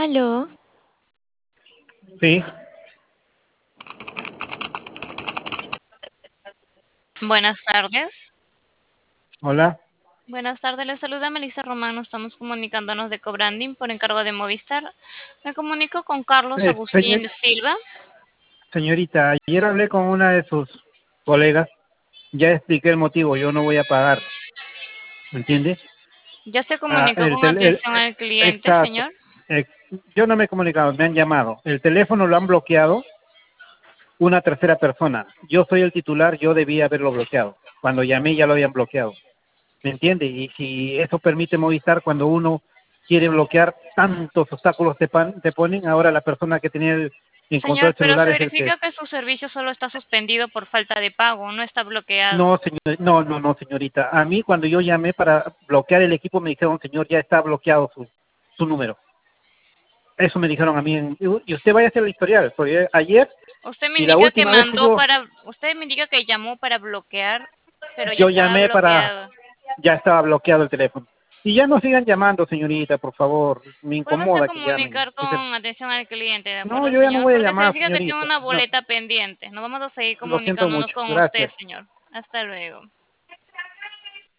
Aló, Sí, Buenas tardes. hola. Buenas tardes, les saluda Melissa Román. Nos estamos comunicándonos de Cobranding por encargo de Movistar. Me comunico con Carlos Señor- Agustín Silva. señorita, ayer hablé con una de sus colegas, ya expliqué el motivo, yo no voy a pagar, ¿me entiende? Ya se Ah, comunicó con atención al cliente, exacto. señor. Eh, yo no me he comunicado, me han llamado. El teléfono lo han bloqueado una tercera persona. Yo soy el titular, yo debía haberlo bloqueado. Cuando llamé ya lo habían bloqueado, ¿me entiende? Y si eso permite Movistar, cuando uno quiere bloquear, tantos obstáculos te ponen, ahora la persona que tenía encontró Señor, el pero se celular es el que... verifica que su servicio solo está suspendido por falta de pago, no está bloqueado. No, señor, no, señorita. A mí cuando yo llamé para bloquear el equipo me dijeron, señor, ya está bloqueado su número. Eso me dijeron a mí. Y usted vaya a hacer el historial, porque ayer Usted me y la indica que última vez que usted me indica que llamó para bloquear, pero ya yo estaba llamé para, bloqueado. ya estaba bloqueado el teléfono. Y ya no sigan llamando, señorita, por favor. Me Vuélvase a incomoda que llamen. comunicar con atención al cliente, ¿de No, acuerdo, yo ya no señor? voy a Porque se llamar, verifica que tiene señorita. una No, boleta pendiente. No vamos a seguir lo siento comunicándonos mucho. con usted, Gracias. señor. Hasta luego.